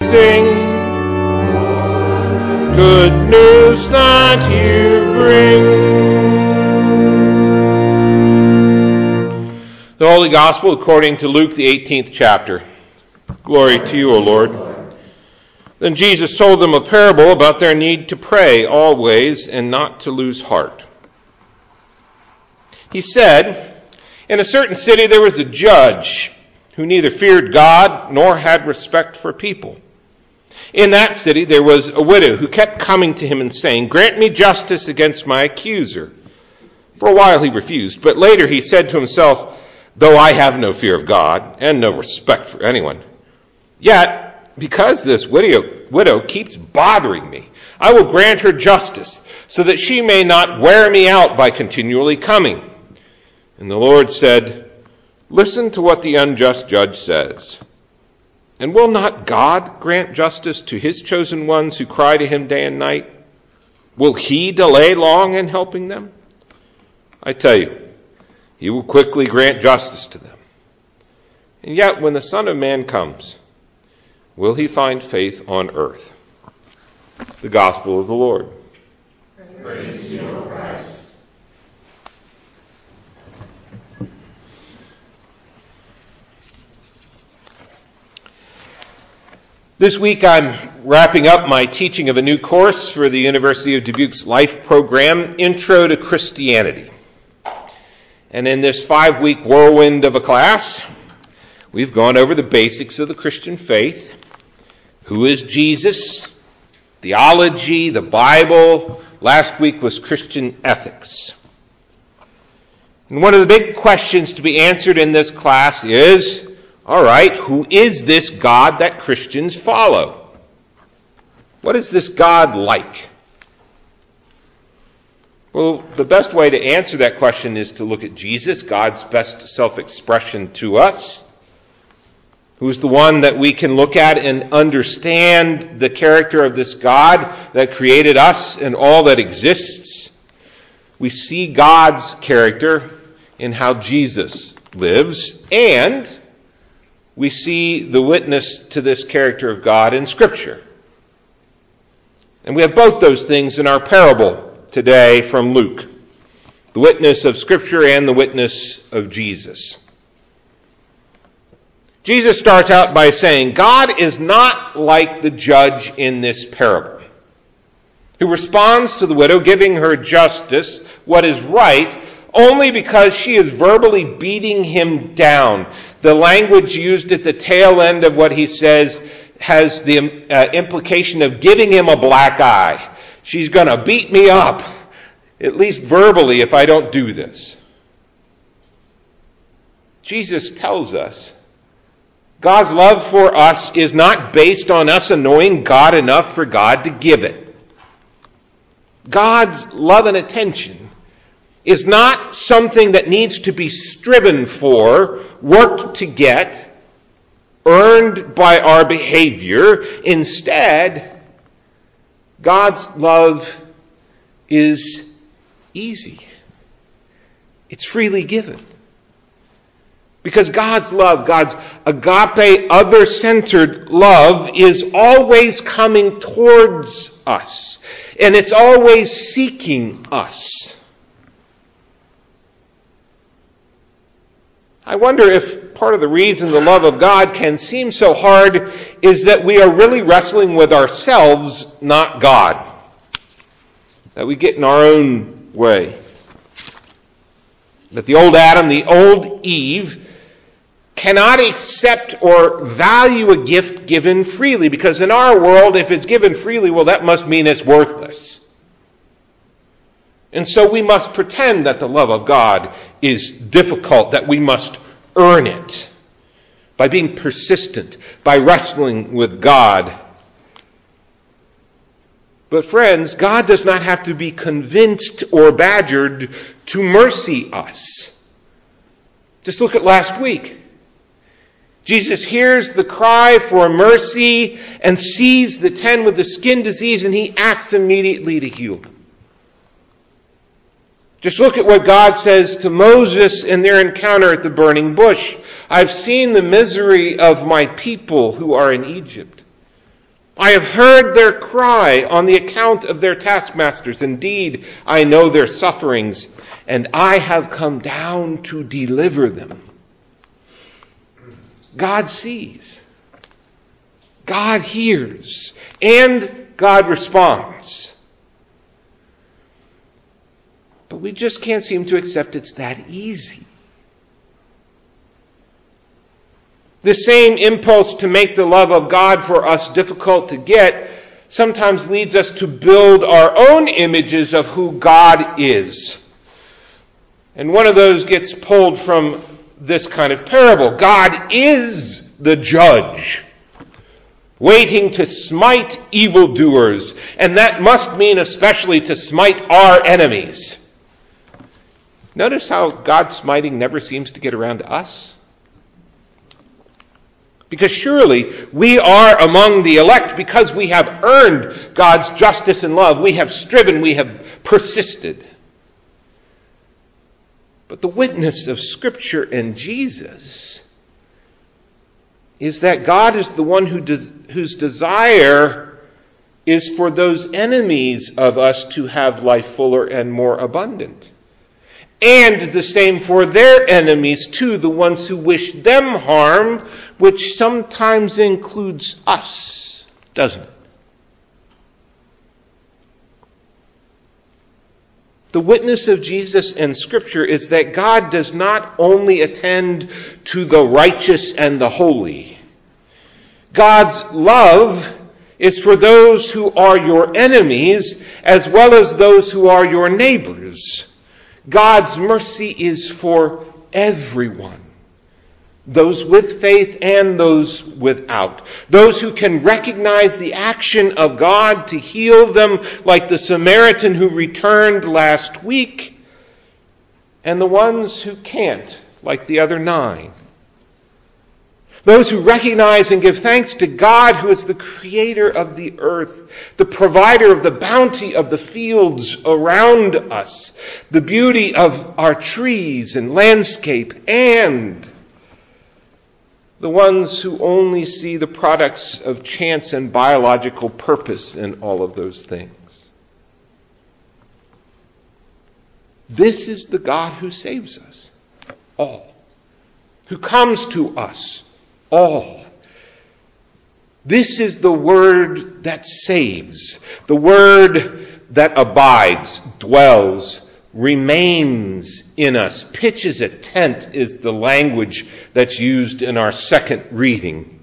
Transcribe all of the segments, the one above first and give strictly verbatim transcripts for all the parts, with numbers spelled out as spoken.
sing. Good news that you bring. The Holy Gospel according to Luke, the eighteenth chapter. Glory to you, O Lord. Then Jesus told them a parable about their need to pray always and not to lose heart. He said, in a certain city there was a judge who neither feared God nor had respect for people. In that city there was a widow who kept coming to him and saying, "Grant me justice against my accuser." For a while he refused, but later he said to himself, "Though I have no fear of God and no respect for anyone, yet because this widow, widow keeps bothering me, I will grant her justice so that she may not wear me out by continually coming." And the Lord said, "Listen to what the unjust judge says. And will not God grant justice to his chosen ones who cry to him day and night? Will he delay long in helping them? I tell you, he will quickly grant justice to them. And yet when the Son of Man comes, will he find faith on earth?" The Gospel of the Lord. Praise to you, O Christ. This week I'm wrapping up my teaching of a new course for the University of Dubuque's Life program, Intro to Christianity. And in this five-week whirlwind of a class, we've gone over the basics of the Christian faith. Who is Jesus? Theology, the Bible. Last week was Christian ethics. And one of the big questions to be answered in this class is, all right, who is this God that Christians follow? What is this God like? Well, the best way to answer that question is to look at Jesus, God's best self-expression to us, who is the one that we can look at and understand the character of this God that created us and all that exists. We see God's character in how Jesus lives, and we see the witness to this character of God in Scripture. And we have both those things in our parable today from Luke. The witness of Scripture and the witness of Jesus. Jesus starts out by saying, God is not like the judge in this parable, who responds to the widow, giving her justice, what is right, only because she is verbally beating him down. The language used at the tail end of what he says has the uh, implication of giving him a black eye. She's going to beat me up, at least verbally, if I don't do this. Jesus tells us God's love for us is not based on us annoying God enough for God to give it. God's love and attention is not something that needs to be striven for, worked to get, earned by our behavior. Instead, God's love is easy. It's freely given. Because God's love, God's agape, other-centered love is always coming towards us. And it's always seeking us. I wonder if part of the reason the love of God can seem so hard is that we are really wrestling with ourselves, not God. That we get in our own way. That the old Adam, the old Eve, cannot accept or value a gift given freely, because in our world, if it's given freely, well, that must mean it's worthless. And so we must pretend that the love of God is difficult, that we must earn it by being persistent, by wrestling with God. But friends, God does not have to be convinced or badgered to mercy us. Just look at last week. Jesus hears the cry for mercy and sees the ten with the skin disease, and he acts immediately to heal them. Just look at what God says to Moses in their encounter at the burning bush. I've seen the misery of my people who are in Egypt. I have heard their cry on the account of their taskmasters. Indeed, I know their sufferings, and I have come down to deliver them. God sees. God hears. And God responds. But we just can't seem to accept it's that easy. The same impulse to make the love of God for us difficult to get sometimes leads us to build our own images of who God is. And one of those gets pulled from this kind of parable. God is the judge, waiting to smite evildoers, and that must mean especially to smite our enemies. Notice how God's smiting never seems to get around to us. Because surely we are among the elect because we have earned God's justice and love. We have striven, we have persisted. But the witness of Scripture and Jesus is that God is the one who des- whose desire is for those enemies of us to have life fuller and more abundant. And the same for their enemies too, the ones who wish them harm, which sometimes includes us, doesn't it? The witness of Jesus and Scripture is that God does not only attend to the righteous and the holy. God's love is for those who are your enemies as well as those who are your neighbors. God's mercy is for everyone. Those with faith and those without. Those who can recognize the action of God to heal them, like the Samaritan who returned last week, and the ones who can't, like the other nine. Those who recognize and give thanks to God, who is the creator of the earth, the provider of the bounty of the fields around us, the beauty of our trees and landscape, and the ones who only see the products of chance and biological purpose in all of those things. This is the God who saves us, all. Who comes to us, all. This is the word that saves, the word that abides, dwells, remains in us. Pitches a tent is the language that's used in our second reading.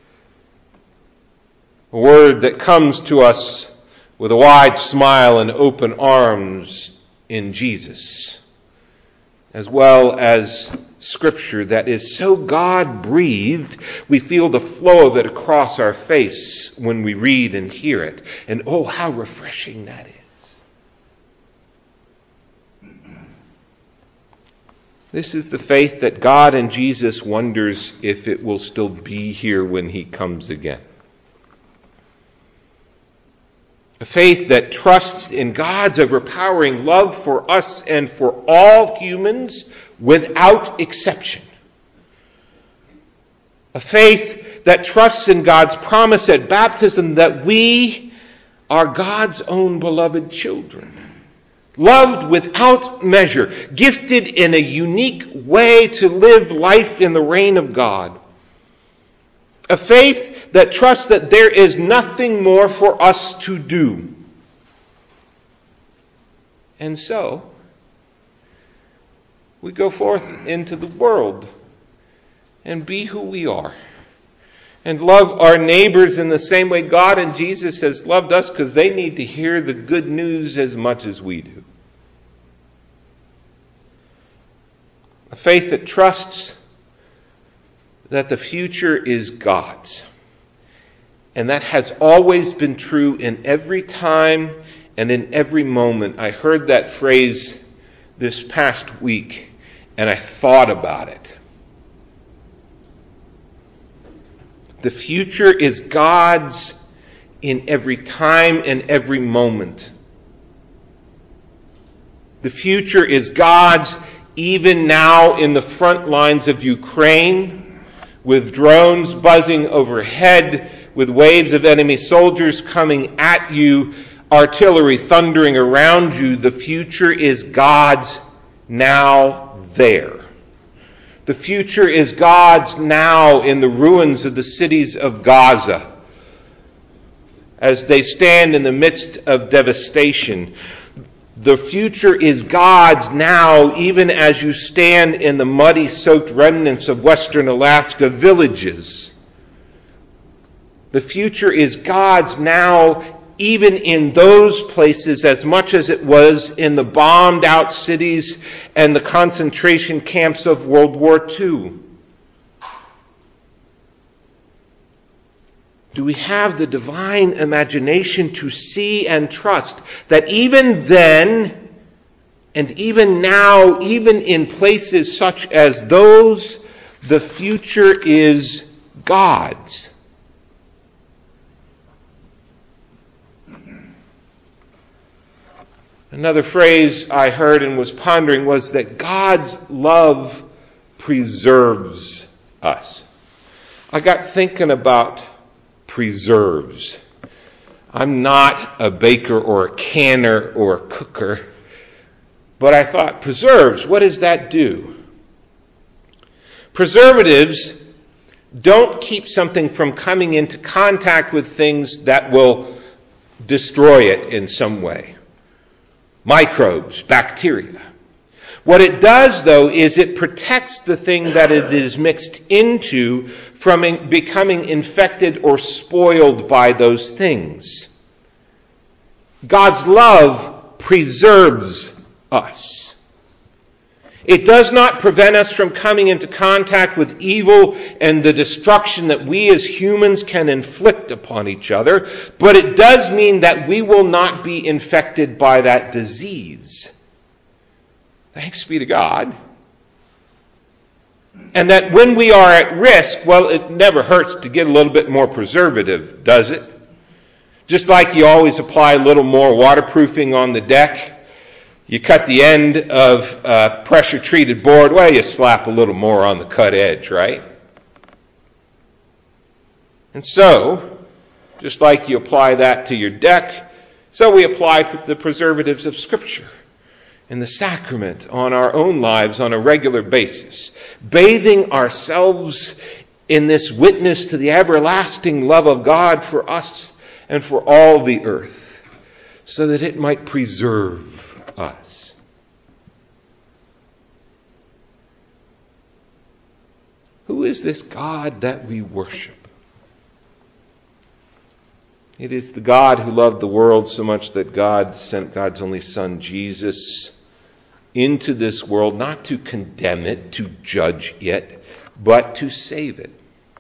A word that comes to us with a wide smile and open arms in Jesus, as well as Scripture that is so God-breathed, we feel the flow of it across our face when we read and hear it. And oh, how refreshing that is. This is the faith that God and Jesus wonders if it will still be here when He comes again. A faith that trusts in God's overpowering love for us and for all humans without exception. A faith that trusts in God's promise at baptism that we are God's own beloved children. Loved without measure, gifted in a unique way to live life in the reign of God. A faith that trusts that there is nothing more for us to do. And so, we go forth into the world and be who we are. And love our neighbors in the same way God and Jesus has loved us, because they need to hear the good news as much as we do. A faith that trusts that the future is God's. And that has always been true in every time and in every moment. I heard that phrase this past week, and I thought about it. The future is God's in every time and every moment. The future is God's even now in the front lines of Ukraine, with drones buzzing overhead, with waves of enemy soldiers coming at you, artillery thundering around you. The future is God's now there. The future is God's now in the ruins of the cities of Gaza, as they stand in the midst of devastation. The future is God's now, even as you stand in the muddy, soaked remnants of western Alaska villages. The future is God's now, even in those places, as much as it was in the bombed out cities and the concentration camps of World War Two. Do we have the divine imagination to see and trust that even then, and even now, even in places such as those, the future is God's? Another phrase I heard and was pondering was that God's love preserves us. I got thinking about preserves. I'm not a baker or a canner or a cooker, but I thought, preserves, what does that do? Preservatives don't keep something from coming into contact with things that will destroy it in some way. Microbes, bacteria. What it does, though, is it protects the thing that it is mixed into from in becoming infected or spoiled by those things. God's love preserves us. It does not prevent us from coming into contact with evil and the destruction that we as humans can inflict upon each other, but it does mean that we will not be infected by that disease. Thanks be to God. And that when we are at risk, well, it never hurts to get a little bit more preservative, does it? Just like you always apply a little more waterproofing on the deck, you cut the end of uh, pressure-treated board, well, you slap a little more on the cut edge, right? And so, just like you apply that to your deck, so we apply the preservatives of Scripture and the sacrament on our own lives on a regular basis, bathing ourselves in this witness to the everlasting love of God for us and for all the earth, so that it might preserve us. Who is this God that we worship? It is the God who loved the world so much that God sent God's only Son, Jesus, into this world, not to condemn it, to judge it, but to save it.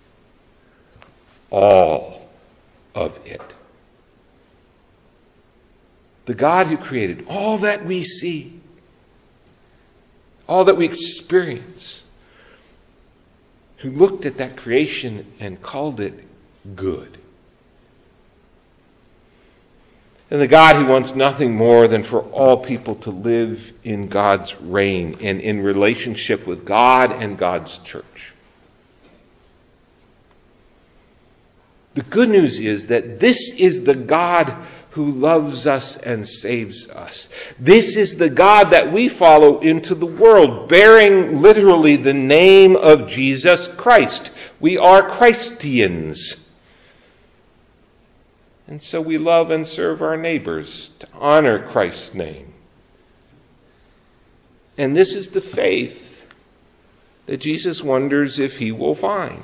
All of it. The God who created all that we see, all that we experience, who looked at that creation and called it good. And the God who wants nothing more than for all people to live in God's reign and in relationship with God and God's church. The good news is that this is the God who loves us and saves us. This is the God that we follow into the world, bearing literally the name of Jesus Christ. We are Christians. And so we love and serve our neighbors to honor Christ's name. And this is the faith that Jesus wonders if he will find.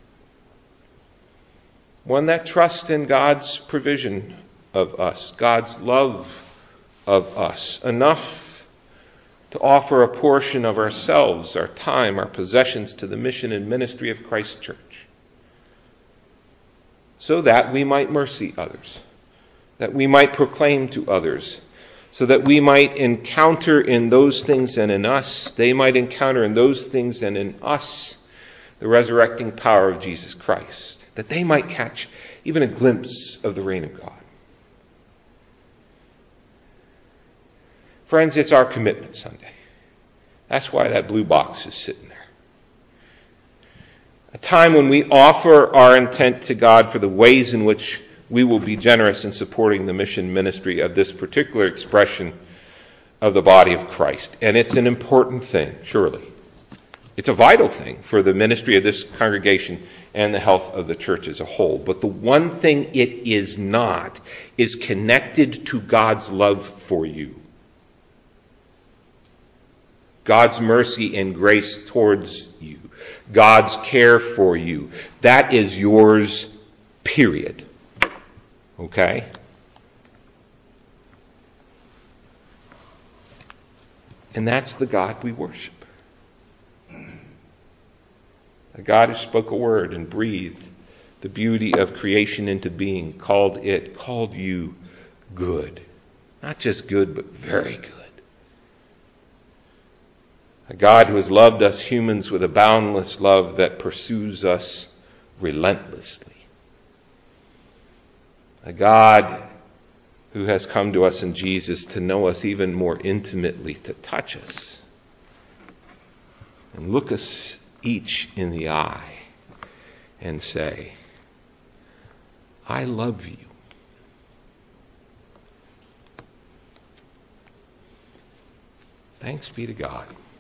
One that trusts in God's provision of us, God's love of us, enough to offer a portion of ourselves, our time, our possessions to the mission and ministry of Christ's church, so that we might mercy others, that we might proclaim to others, so that we might encounter in those things and in us, they might encounter in those things and in us the resurrecting power of Jesus Christ, that they might catch even a glimpse of the reign of God. Friends, it's our commitment Sunday. That's why that blue box is sitting there. A time when we offer our intent to God for the ways in which we will be generous in supporting the mission ministry of this particular expression of the body of Christ. And it's an important thing, surely. It's a vital thing for the ministry of this congregation and the health of the church as a whole. But the one thing it is not is connected to God's love for you. God's mercy and grace towards you. God's care for you. That is yours, period. Okay? And that's the God we worship. A God who spoke a word and breathed the beauty of creation into being, called it, called you good. Not just good, but very good. A God who has loved us humans with a boundless love that pursues us relentlessly. A God who has come to us in Jesus to know us even more intimately, to touch us and look us each in the eye and say, I love you. Thanks be to God.